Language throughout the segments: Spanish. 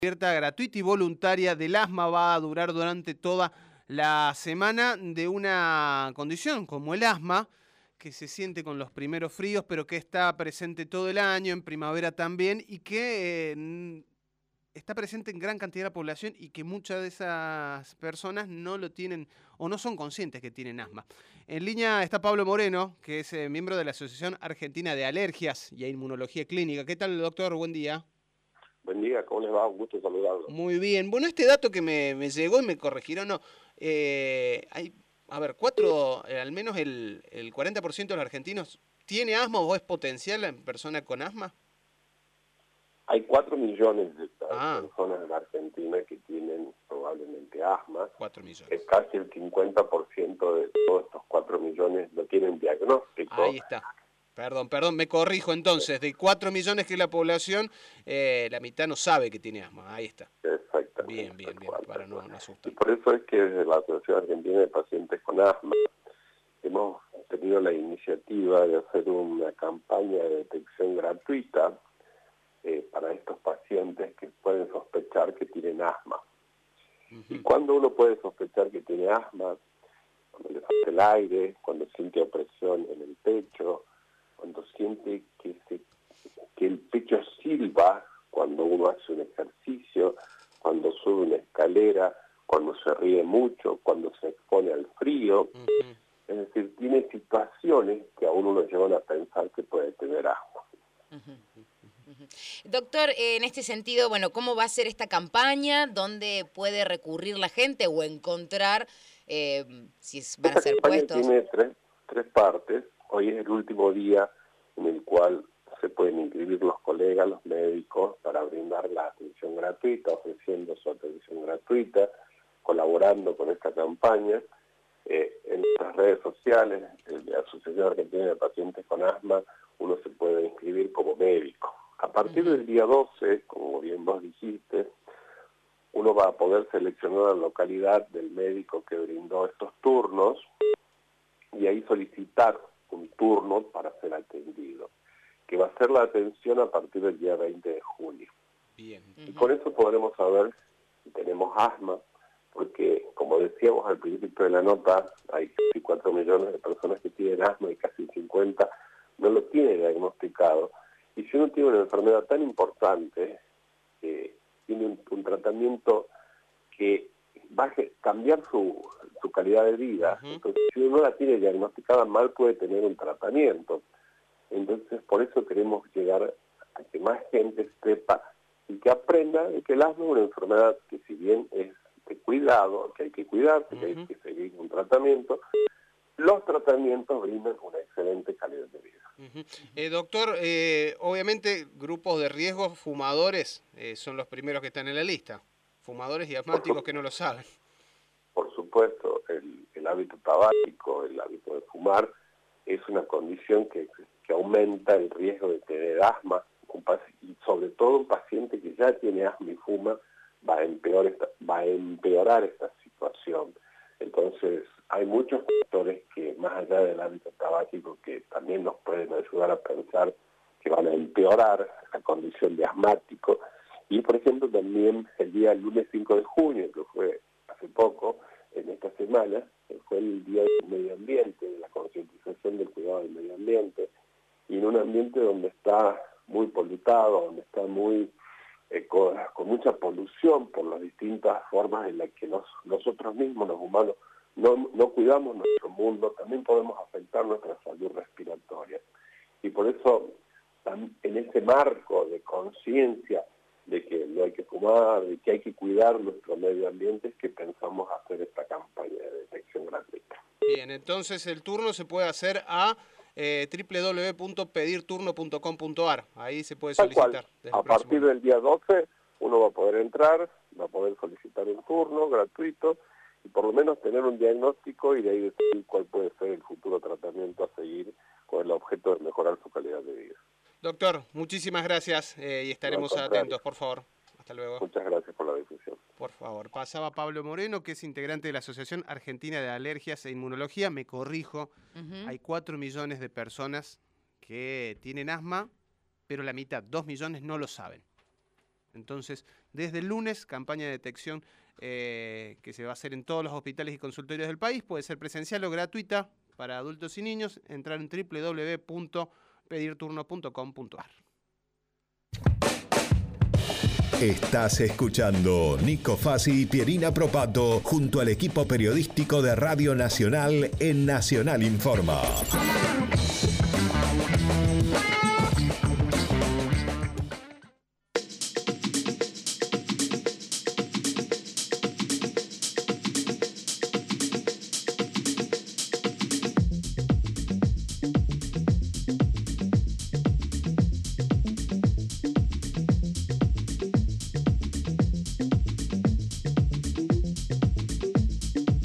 Abierta, gratuita y voluntaria del asma va a durar durante toda la semana de una condición como el asma, que se siente con los primeros fríos, pero que está presente todo el año, en primavera también, y que está presente en gran cantidad de la población y que muchas de esas personas no lo tienen o no son conscientes que tienen asma. En línea está Pablo Moreno, que es miembro de la Asociación Argentina de Alergias y Inmunología Clínica. ¿Qué tal, doctor? Buen día. Buen día, ¿cómo les va? Un gusto saludarlo. Muy bien. Bueno, este dato que me llegó y me corregieron, no. Hay, a ver, al menos el 40% de los argentinos tiene asma o es potencial en persona con asma. Hay 4 millones de Ah, personas en la Argentina que tienen probablemente asma. 4 millones. Es casi el 50% de todos estos 4 millones no tienen diagnóstico. Ahí está. Perdón, me corrijo entonces. De 4 millones que es la población, la mitad no sabe que tiene asma. Ahí está. Exactamente, Bien, tal cual, para tal no cual. Y asustar. por eso es que desde la Asociación Argentina de Pacientes con Asma hemos tenido la iniciativa de hacer una campaña de detección gratuita para estos pacientes que pueden sospechar que tienen asma. ¿Y cuándo uno puede sospechar que tiene asma? Cuando le falta el aire, cuando siente opresión en el pecho, cuando siente que el pecho silba cuando uno hace un ejercicio, cuando sube una escalera, cuando se ríe mucho, cuando se expone al frío. Es decir, tiene situaciones que a uno lo llevan a pensar que puede tener asma. Doctor, en este sentido, bueno, ¿cómo va a ser esta campaña? ¿Dónde puede recurrir la gente o encontrar van a Esta ser campaña puestos? tiene tres partes. Hoy es el último día en el cual se pueden inscribir los colegas, los médicos, para brindar la atención gratuita, ofreciendo su atención gratuita, colaborando con esta campaña. En nuestras redes sociales, de la Asociación Argentina de Pacientes con Asma, uno se puede inscribir como médico. A partir del día 12, como bien vos dijiste, uno va a poder seleccionar la localidad del médico que brindó estos turnos y ahí solicitar un turno para ser atendido, que va a ser la atención a partir del día 20 de junio. Bien. Y con eso podremos saber si tenemos asma, porque como decíamos al principio de la nota, hay casi 4 millones de personas que tienen asma y casi 50 no lo tienen diagnosticado. Y si uno tiene una enfermedad tan importante, tiene un tratamiento que va a cambiar su calidad de vida. Entonces, si uno no la tiene diagnosticada mal, puede tener un tratamiento. Entonces, por eso queremos llegar a que más gente sepa y que aprenda de que el asma es una enfermedad que, si bien es de cuidado, que hay que cuidarse, que hay que seguir un tratamiento, los tratamientos brindan una excelente calidad de vida. Doctor, obviamente grupos de riesgo, fumadores, son los primeros que están en la lista. Fumadores y asmáticos que no lo saben. Por supuesto, el hábito tabáquico, el hábito de fumar, es una condición que aumenta el riesgo de tener asma, y sobre todo un paciente que ya tiene asma y fuma va a empeorar esta situación. Entonces, hay muchos factores que, más allá del hábito tabáquico, que también nos pueden ayudar a pensar que van a empeorar la condición de asmático. Y, por ejemplo, también el día lunes 5 de junio, que fue hace poco, en esta semana, fue el Día del Medio Ambiente, de la concientización del cuidado del medio ambiente, y en un ambiente donde está muy polutado, donde está con mucha polución por las distintas formas en las que nosotros mismos, los humanos, no cuidamos nuestro mundo, también podemos afectar nuestra salud respiratoria. Y por eso, en ese marco de conciencia de que no hay que fumar, de que hay que cuidar nuestro medio ambiente, es que pensamos hacer esta campaña de detección gratuita. Bien, entonces el turno se puede hacer a www.pedirturno.com.ar. Ahí se puede Tal cual, solicitar desde el a próximo partir lunes. del día 12 uno va a poder entrar, va a poder solicitar un turno gratuito y por lo menos tener un diagnóstico y de ahí decidir cuál puede ser el futuro tratamiento a seguir con el objeto de mejorar su calidad de vida. Doctor, muchísimas gracias y No, al estaremos contrario. atentos, por favor. Hasta luego. Muchas gracias por la difusión. Por favor. Pasaba Pablo Moreno, que es integrante de la Asociación Argentina de Alergias e Inmunología. Me corrijo, hay 4 millones de personas que tienen asma, pero la mitad, 2 millones, no lo saben. Entonces, desde el lunes, campaña de detección que se va a hacer en todos los hospitales y consultorios del país. Puede ser presencial o gratuita para adultos y niños. Entrar en www.pedirturno.com.ar. Estás escuchando Nico Fassi y Pierina Propato junto al equipo periodístico de Radio Nacional en Nacional Informa.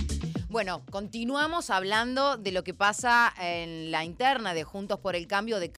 Bueno, continuamos hablando de lo que pasa en la interna de Juntos por el Cambio de